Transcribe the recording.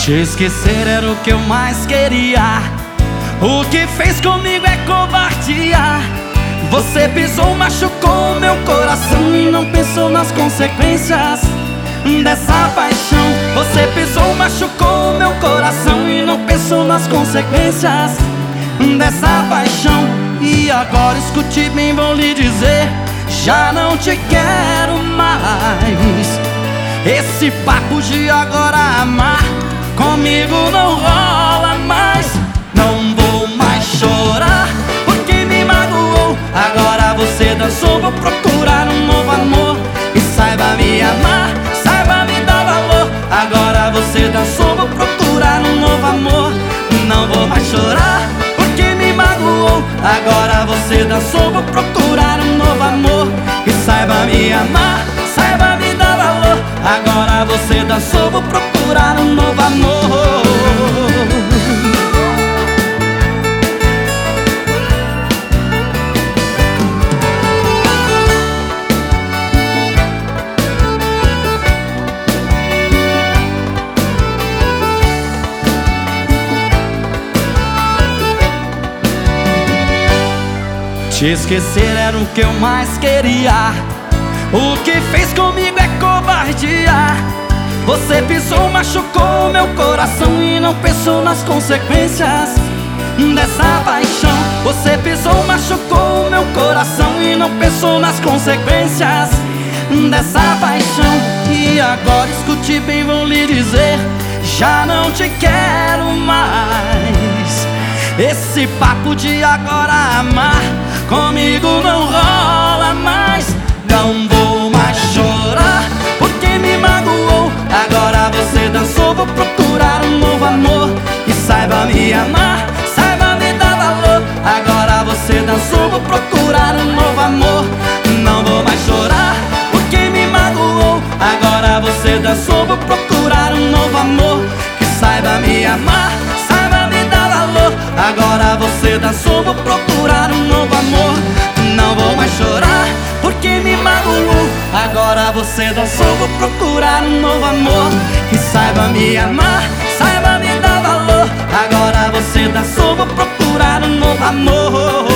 Te esquecer era o que eu mais queria. O que fez comigo é covardia. Você pisou, machucou meu coração e não pensou nas consequências dessa paixão. Você pisou, machucou meu coração e não pensou nas consequências dessa paixão. E agora escute bem, vou lhe dizer, já não te quero mais. Esse papo de agora amar comigo não rola mais. Não vou mais chorar porque me magoou. Agora você dançou, vou procurar um novo amor. E saiba me amar, saiba me dar valor. Agora você dançou, vou procurar um novo amor. Não vou mais chorar porque me magoou. Agora você dançou, vou procurar um novo amor. E saiba me amar, saiba me dar valor. Agora você dançou, vou procurar um novo amor. Te esquecer era o que eu mais queria. O que fez comigo é covardia. Você pisou, machucou meu coração e não pensou nas consequências dessa paixão. Você pisou, machucou meu coração e não pensou nas consequências dessa paixão. E agora escute bem, vou lhe dizer, já não te quero mais. Esse papo de agora amar comigo não rola mais. Não vou mais chorar porque me magoou. Agora você dançou, vou procurar um novo amor. E saiba me amar, saiba me dar valor. Agora você dançou, vou procurar um novo amor. Não vou mais chorar porque me magoou. Agora você dançou, vou procurar um novo amor. Que saiba me amar, saiba me dar valor. Agora você dançou, vou procurar um novo amor. Não vou mais chorar porque me magoou. Agora você dançou, vou procurar um novo amor. Que saiba me amar, saiba me dar valor. Agora você dançou, vou procurar um novo amor.